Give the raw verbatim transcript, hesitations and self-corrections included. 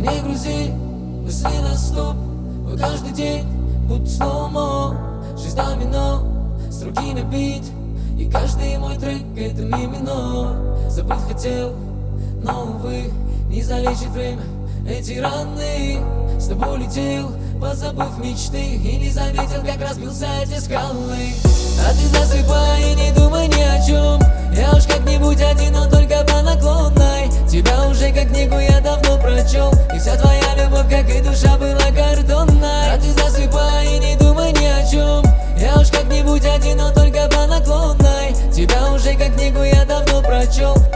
Не грузи мысли на стоп, каждый день будто снова жизнь домино, струги на бит, и каждый мой трек это мимино. Забыть хотел, но увы, не залечит время эти раны. С тобой летел, позабыв мечты, и не заметил, как разбился эти скалы. А ты засыпай и не думай ни о чем, я уж как-нибудь один, но только по наклонной. Тебя уже как книгу я давно прочел, и вся твоя любовь, как и душа, была картонной. А ты засыпай и не думай ни о чем, я уж как-нибудь один, но только по наклонной. Тебя уже как книгу я давно прочел,